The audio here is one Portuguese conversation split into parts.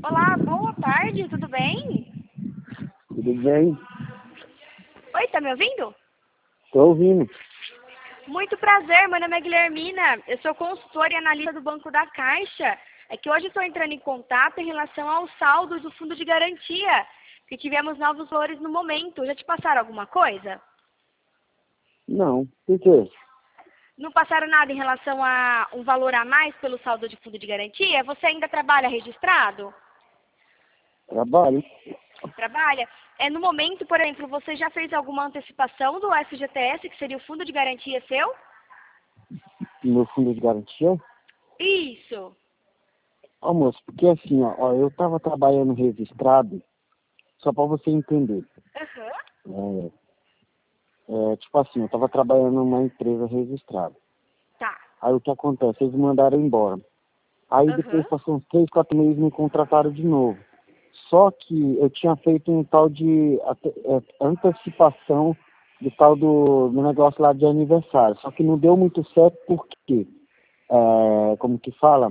Olá, boa tarde, tudo bem? Tudo bem? Oi, tá me ouvindo? Tô ouvindo. Muito prazer, meu nome é Guilhermina, eu sou consultora e analista do Banco da Caixa. É que hoje estou entrando em contato em relação ao saldo do fundo de garantia, que tivemos novos valores no momento. Já te passaram alguma coisa? Não. Por quê? Não passaram nada em relação a um valor a mais pelo saldo de fundo de garantia? Você ainda trabalha registrado? Trabalho. Trabalha? No momento, por exemplo, você já fez alguma antecipação do FGTS, que seria o fundo de garantia seu? Meu fundo de garantia? Isso. Ó, moço, porque assim, eu tava trabalhando registrado, só pra você entender. Aham. Tipo assim, eu tava trabalhando numa empresa registrada. Tá. Aí o que acontece? Eles me mandaram embora. Aí Aham. depois passou uns 3, 4 meses me contrataram de novo. Só que eu tinha feito um tal de antecipação do tal do negócio lá de aniversário. Só que não deu muito certo porque, como que fala?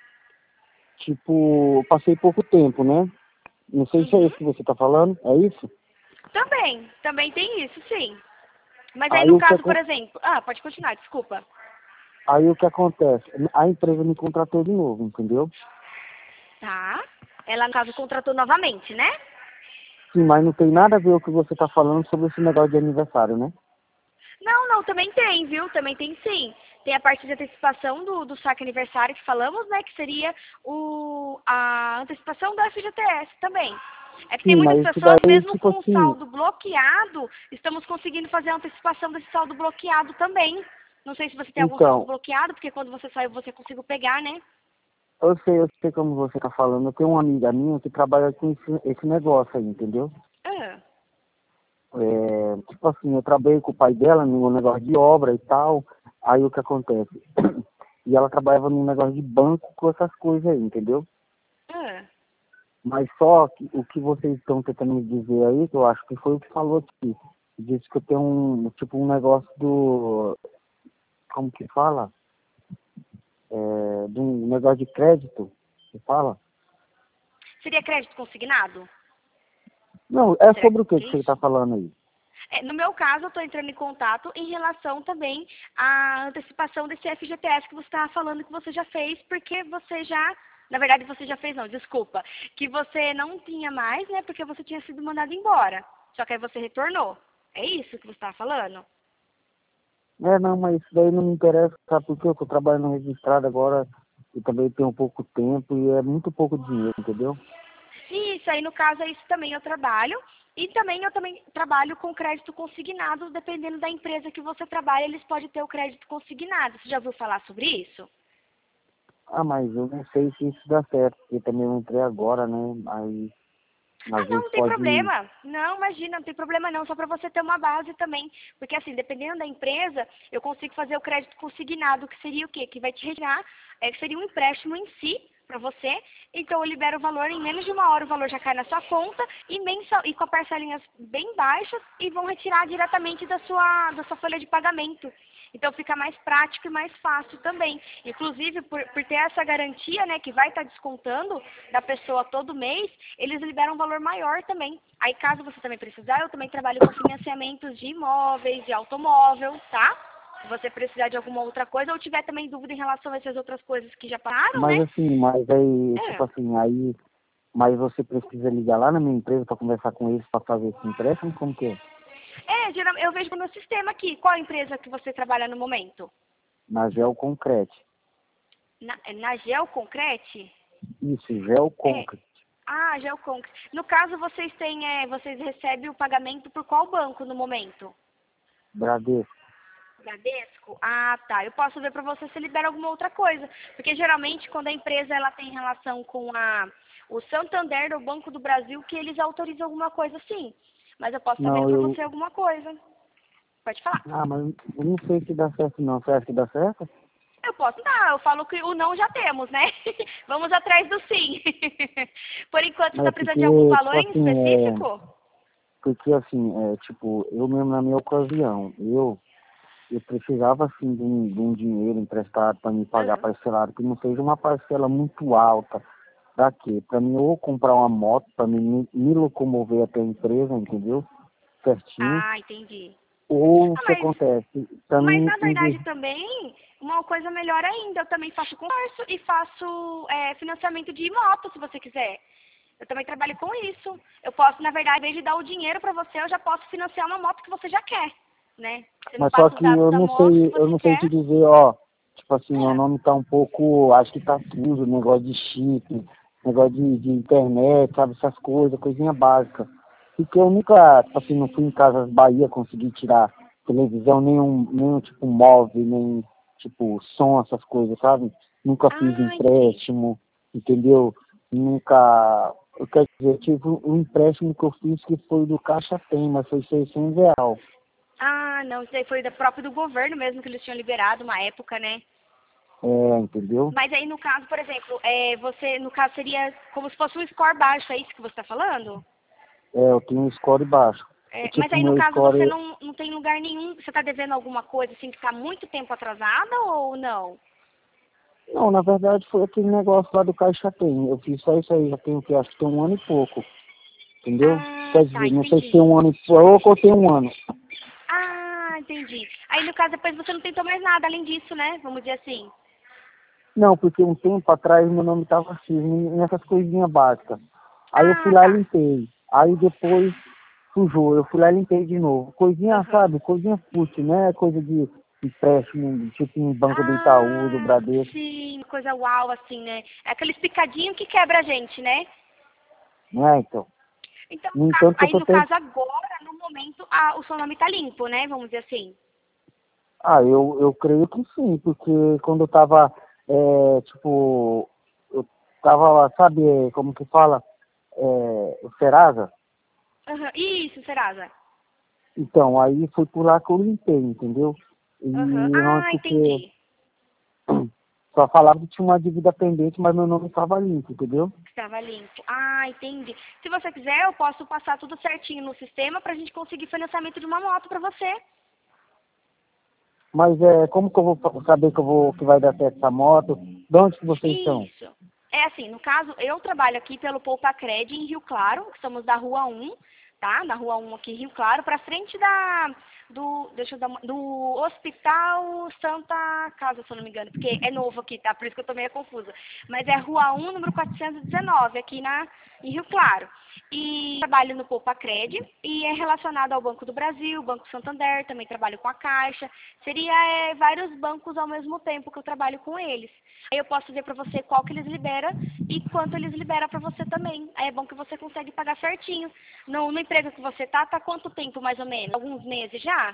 Tipo, passei pouco tempo, né? Não sei se é Uhum. isso que você tá falando, é isso? Também tem isso, sim. Mas aí Aí no o que, caso, por exemplo... Ah, pode continuar, desculpa. aí o que acontece? A empresa me contratou de novo, entendeu? Tá. Ela, no caso, contratou novamente, né? Sim, mas não tem nada a ver o que você tá falando sobre esse negócio de aniversário, né? Não, também tem, viu? Também tem sim. Tem a parte de antecipação do saque aniversário que falamos, né? Que seria a antecipação do FGTS também. É que tem Sim, muitas mas isso pessoas, daí, mesmo tipo com o assim, saldo bloqueado, estamos conseguindo fazer a antecipação desse saldo bloqueado também. Não sei se você tem algum saldo então, bloqueado, porque quando você saiu você conseguiu pegar, né? eu sei como você tá falando. Eu tenho uma amiga minha que trabalha com esse negócio aí, entendeu? Ah, Tipo assim, eu trabalhei com o pai dela no negócio de obra e tal. Aí o que acontece? E ela trabalhava num negócio de banco com essas coisas aí, entendeu? ah. Mas só que o que vocês estão tentando me dizer aí, que eu acho que foi o que falou aqui. Disse que eu tenho um negócio como que fala? De um negócio de crédito, que fala? Seria crédito consignado? Não, é Será sobre o que que é você está isso? falando aí? No meu caso, eu estou entrando em contato em relação também à antecipação desse FGTS que você estava falando que você já fez, porque você já, na verdade você já fez não, desculpa, que você não tinha mais, né, porque você tinha sido mandado embora. Só que aí você retornou. É isso que você estava falando? Não, mas isso daí não me interessa, sabe por quê? Eu estou trabalhando registrado agora e também tenho pouco tempo e é muito pouco dinheiro, entendeu? Isso, aí no caso é isso também eu trabalho. E também eu também trabalho com crédito consignado, dependendo da empresa que você trabalha, eles podem ter o crédito consignado. Você já ouviu falar sobre isso? Ah, mas eu não sei se isso dá certo, porque também eu entrei agora, né? Aí Ah, às não, vezes não tem pode. problema. Não, imagina, não tem problema não, só para você ter uma base também. Porque assim, dependendo da empresa, eu consigo fazer o crédito consignado, que seria o quê? Que vai te retirar, que seria um empréstimo em si para você. Então eu libero o valor, em menos de uma hora o valor já cai na sua conta e, e com parcelinhas bem baixas e vão retirar diretamente da sua folha de pagamento. Então fica mais prático e mais fácil também. Inclusive, por ter essa garantia, né, que vai estar descontando da pessoa todo mês, eles liberam um valor maior também. Aí, caso você também precisar, eu também trabalho com financiamentos de imóveis, de automóvel, tá? Se você precisar de alguma outra coisa ou tiver também dúvida em relação a essas outras coisas que já pararam, Mas né? assim, mas aí, tipo É. assim, aí. Mas você precisa ligar lá na minha empresa para conversar com eles para fazer esse empréstimo? Como que é? Geralmente eu vejo no meu sistema aqui. Qual empresa que você trabalha no momento? Na Gel Concrete. Na Geoconcrete? Isso, Gel É. Concrete. Ah, Geoconcrete. No caso, vocês recebem o pagamento por qual banco no momento? Bradesco. Bradesco? Ah, tá. Eu posso ver para você se libera alguma outra coisa. Porque geralmente quando a empresa ela tem relação com o Santander ou Banco do Brasil, que eles autorizam alguma coisa sim. Mas eu posso estar vendo Não, para eu. você alguma coisa. Pode falar. Ah, mas eu não sei se dá certo não. Você acha que dá certo? Eu posso dar, eu falo que o não já temos, né? Vamos atrás do sim. Por enquanto, você está É precisando de algum porque, valor tipo em assim, específico? tipo, eu mesmo na minha ocasião, eu precisava assim de um dinheiro emprestado para me pagar Aham. parcelado, que não seja uma parcela muito alta, Pra quê? Pra mim ou comprar uma moto, pra mim me locomover até a empresa, entendeu? Certinho. Ah, entendi. Ou o Ah, que acontece? Pra mas mim, na verdade também, uma coisa melhor ainda, eu também faço consórcio e faço financiamento de moto, se você quiser. Eu também trabalho com isso. Eu posso, na verdade, em vez de dar o dinheiro para você, eu já posso financiar uma moto que você já quer, né? Você me mas só passa os que dados da moto que eu você não sei quer. te dizer, ó, tipo assim, meu É. nome tá um pouco, acho que tá sujo, negócio de chip, negócio de internet, sabe, essas coisas, coisinha básica. Porque eu nunca, tipo assim, não fui em Casas Bahia conseguir tirar televisão, nenhum tipo móvel, nem tipo som, essas coisas, sabe? Nunca fiz Ah, entendi. empréstimo, entendeu? Nunca, eu quero dizer, tive um empréstimo que eu fiz que foi do Caixa Tem, mas foi R$ 600. Ah, não, isso daí foi da própria do governo mesmo que eles tinham liberado uma época, né? É, entendeu? Mas aí no caso, por exemplo, você, no caso seria como se fosse um score baixo, é isso que você está falando? É, eu tenho um score baixo. É, mas Tipo, aí no meu caso você score. não tem lugar nenhum, você está devendo alguma coisa assim que está muito tempo atrasada ou não? Não, na verdade foi aquele negócio lá do Caixa Tem. Eu fiz só isso aí, já tenho que acho que tem um ano e pouco. Entendeu? Ah, Quer tá, dizer, não sei se tem entendi. um ano e pouco ou tem um ano. Ah, entendi. Aí no caso depois você não tentou mais nada além disso, né? Vamos dizer assim. Não, porque um tempo atrás meu nome estava assim, nessas coisinhas básicas. Aí eu fui Ah, lá e tá. limpei. Aí depois sujou, eu fui lá e limpei de novo. Coisinha, Aham. sabe? Coisinha fútil, né? Coisa de empréstimo, tipo em banco do Itaú, do Ah, Bradesco. sim, coisa uau, assim, né? É aqueles picadinhos que quebra a gente, né? Né, então. Então, No entanto que eu aí tô no tentando. caso agora, no momento, o seu nome tá limpo, né? Vamos dizer assim. Ah, eu creio que sim, porque quando eu tava, tipo, eu tava, sabe, como que fala, o Serasa? Aham. Isso, Serasa. Então, aí foi por lá que eu limpei, entendeu? E Aham. não Ah, porque entendi. só falava que tinha uma dívida pendente, mas meu nome estava limpo, entendeu? Estava limpo. Ah, entendi. Se você quiser, eu posso passar tudo certinho no sistema pra gente conseguir financiamento de uma moto pra você. Mas como que eu vou saber que vai dar certo essa moto? De onde que vocês estão? Isso. É assim, no caso, eu trabalho aqui pelo Poupa Cred em Rio Claro, que estamos da Rua 1, tá? Na Rua 1 aqui em Rio Claro, pra frente deixa eu dar do Hospital Santa Casa, se eu não me engano, porque é novo aqui, tá? Por isso que eu tô meio confusa. Mas é Rua 1, número 419, aqui em Rio Claro. E trabalho no Poupa Cred e é relacionado ao Banco do Brasil, Banco Santander, também trabalho com a Caixa. Seria vários bancos ao mesmo tempo que eu trabalho com eles. Aí eu posso dizer para você qual que eles liberam e quanto eles liberam para você também. Aí é bom que você consegue pagar certinho. No emprego que você tá quanto tempo mais ou menos? Alguns meses já?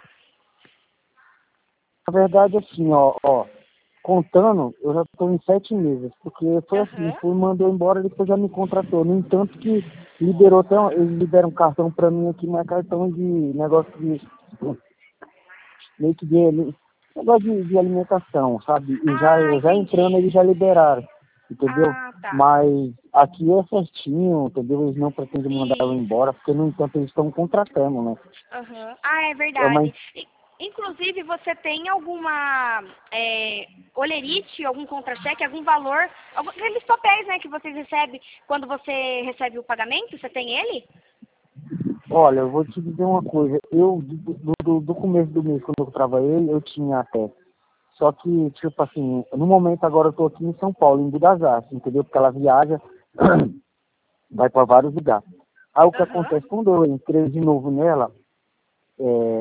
Na verdade, assim, ó, contando, eu já estou em 7 meses, porque foi assim, Aham. mandou embora, depois já me contratou. No entanto que liberou até, eles liberam um cartão para mim aqui, mas é cartão de negócio de, meio que negócio de alimentação, sabe? E Ah, eu já entrando, entendi. eles já liberaram, entendeu? Ah, tá. Mas aqui é certinho, entendeu? Eles não pretendem mandar eu Isso. embora, porque no entanto eles estão contratando, né? Aham. Ah, é É uma verdade. Inclusive, você tem alguma olerite, algum contra-cheque, algum valor, aqueles papéis, né, que vocês recebem quando você recebe o pagamento? Você tem ele? Olha, eu vou te dizer uma coisa. Eu, do começo do mês, quando eu trabalhei, eu tinha até. Só que, tipo assim, no momento agora eu tô aqui em São Paulo, em Budas Artes, entendeu? Porque ela viaja, vai para vários lugares. Aí o que Aham. acontece? Quando eu entrei de novo nela, é,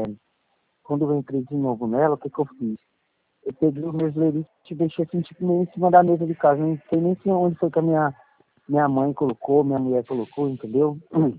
o que eu fiz? Eu peguei os meus leritos e deixei assim, tipo, meio em cima da mesa de casa. Não sei nem se onde foi que a minha mãe colocou, minha mulher colocou, entendeu?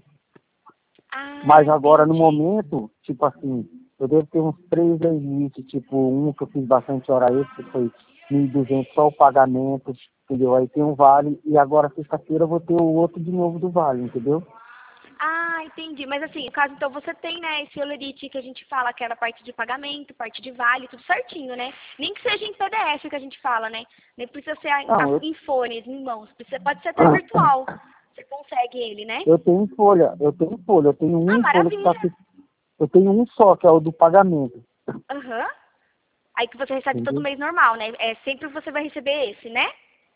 Ah, Mas agora, no entendi. momento, tipo assim, eu devo ter uns 3 limites, tipo, um que eu fiz bastante hora extra, que foi 1.200 só o pagamento, entendeu? Aí tem um vale, e agora sexta-feira eu vou ter o outro de novo do vale, entendeu? Ah, entendi. Mas assim, no caso, então você tem, né, esse olerite que a gente fala, que era a parte de pagamento, parte de vale, tudo certinho, né? Nem que seja em PDF que a gente fala, né? Nem precisa ser Não, em fones, em mãos. Pode ser até virtual. Você consegue ele, né? eu tenho Ah, um folha que tá maravilha. aqui, eu tenho um só, que é o do pagamento, Aham. Aí que você recebe todo entendeu? mês normal, né? É sempre você vai receber esse, né?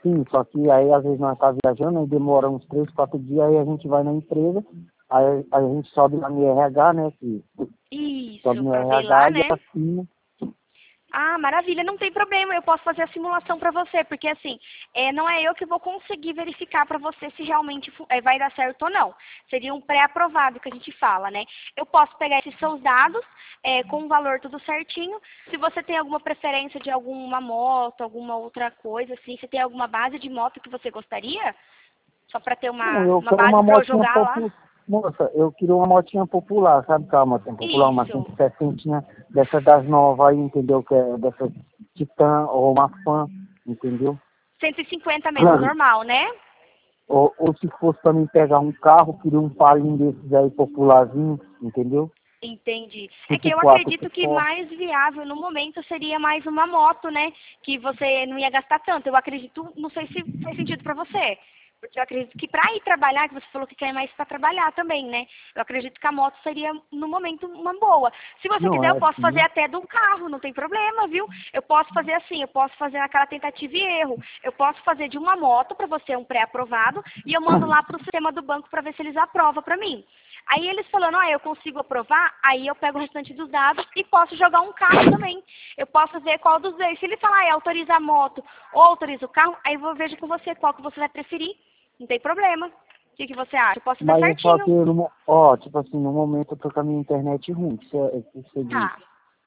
Sim, só que aí às vezes nós tá viajando, aí demora uns 3, 4 dias, aí a gente vai na empresa, aí a gente sobe lá no RH, né? Que sobe Isso, no pra ver lá, RH e né? assina. Ah, maravilha, não tem problema, eu posso fazer a simulação para você, porque assim, não é eu que vou conseguir verificar para você se realmente vai dar certo ou não. Seria um pré-aprovado que a gente fala, né? Eu posso pegar esses seus dados, com o valor tudo certinho. Se você tem alguma preferência de alguma moto, alguma outra coisa, assim, se tem alguma base de moto que você gostaria, só para ter Não, uma, eu uma quero uma base para eu motinha jogar lá. popular. Moça, eu queria uma motinha popular, sabe qual é uma motinha popular? Uma Isso, 160, dessa das novas aí, entendeu? Que é dessa Titan ou uma Fan, entendeu? 150 mesmo, normal, né? Ou se fosse para mim pegar um carro, queria um palinho desses aí popularzinho, entendeu? Entendi. É que Tipo eu 4 acredito que por. mais viável no momento seria mais uma moto, né? Que você não ia gastar tanto. Eu acredito, não sei se faz sentido para você. Porque eu acredito que para ir trabalhar, que você falou que quer mais para trabalhar também, né? Eu acredito que a moto seria, no momento, uma boa. Se você Não, quiser, eu é posso fazer assim. até do carro, não tem problema, viu? Eu posso fazer assim, eu posso fazer aquela tentativa e erro. Eu posso fazer de uma moto para você, um pré-aprovado, e eu mando lá para o sistema do banco para ver se eles aprovam para mim. Aí eles falando, eu consigo aprovar, aí eu pego o restante dos dados e posso jogar um carro também. Eu posso ver qual dos dois. Se ele falar, autoriza a moto ou autoriza o carro, aí eu vejo com você qual que você vai preferir. Não tem problema. O que você acha? Eu posso dar Mas só certinho. que, tipo assim, no momento eu tô com a minha internet ruim, que você diz. Tá.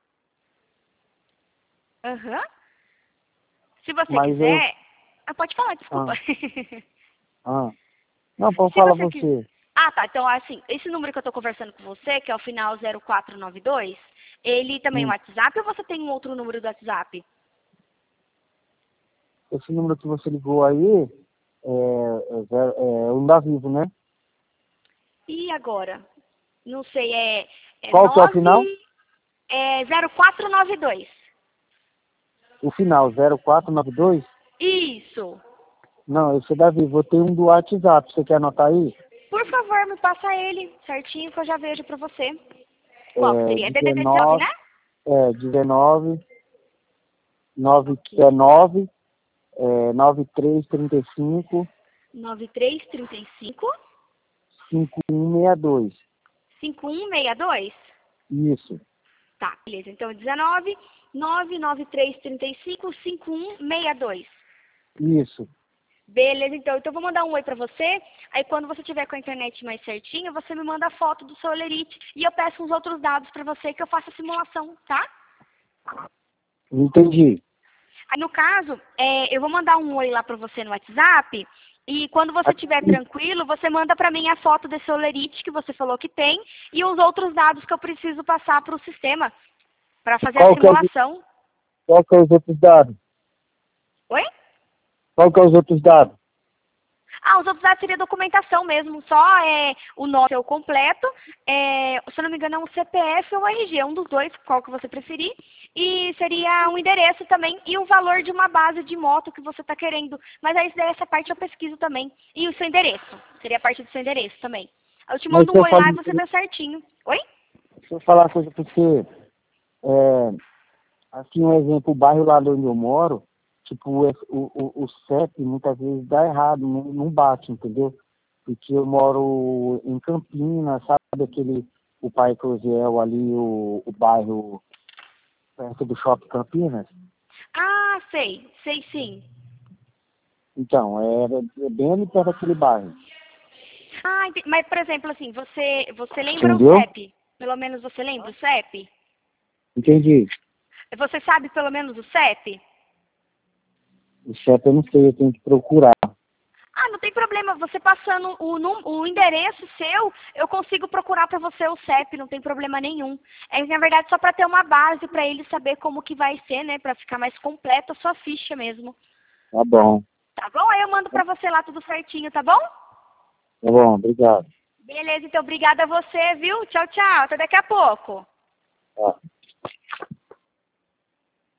Aham. Se você Mas eu. quiser... Ah, pode falar, desculpa. Ah, ah. Não, pode Se falar você quiser... você. Ah, tá. Então, assim, esse número que eu tô conversando com você, que é o final 0492, ele também é um Hum. WhatsApp ou você tem um outro número do WhatsApp? Esse número que você ligou aí é um da Vivo, né? E agora? Não sei, é Qual que é o final? 0492. O final, 0492? Isso. Não, esse é da Vivo. Eu tenho um do WhatsApp. Você quer anotar aí? Por favor, me passa ele certinho que eu já vejo pra você. Qual que É seria? É DDD 19, 19, né? 19, 9, Ok. 9, 9335 9335 5162. 5162. Isso, Tá, beleza. Então, 19 99335 5162. isso. Beleza, então. Então, eu vou mandar um oi pra você. Aí, quando você tiver com a internet mais certinha, você me manda a foto do seu Olerite e eu peço uns outros dados pra você que eu faça a simulação, tá? Entendi. Aí, no caso, eu vou mandar um oi lá pra você no WhatsApp. E quando você estiver tranquilo, você manda pra mim a foto desse Olerite que você falou que tem e os outros dados que eu preciso passar pro sistema pra fazer a Qual que é, simulação. qual que é os outros dados? Oi? Qual que é os outros dados? Ah, os outros dados seria documentação mesmo, só o nome seu completo, se eu não me engano é um CPF ou RG, um dos dois, qual que você preferir, e seria um endereço também e o valor de uma base de moto que você está querendo, mas aí essa parte eu pesquiso também, e o seu endereço, seria a parte do seu endereço também. Eu te Mas mando se um eu oi falar, lá e você vê certinho. Oi? deixa eu falar uma coisa pra você. É, assim, um exemplo, o bairro lá onde eu moro, tipo, o CEP muitas vezes dá errado, não bate, entendeu? Porque eu moro em Campinas, sabe o Parque Cruziel ali, o bairro perto do Shopping Campinas? Ah, sei sim. Então, é bem ali perto daquele bairro, Ah, mas por exemplo assim, você lembra o entendeu? CEP? Pelo menos você lembra o CEP? Entendi. Você sabe pelo menos o CEP? O CEP eu não sei, eu tenho que procurar. Ah, não tem problema. Você passando o endereço seu, eu consigo procurar para você o CEP, não tem problema nenhum. É, na verdade, só para ter uma base para ele saber como que vai ser, né? Para ficar mais completa a sua ficha mesmo. Tá bom, Tá bom? Aí eu mando para você lá tudo certinho, tá bom? tá bom, obrigado. Beleza, então obrigada a você, viu? Tchau, tchau. Até daqui a pouco. Tá.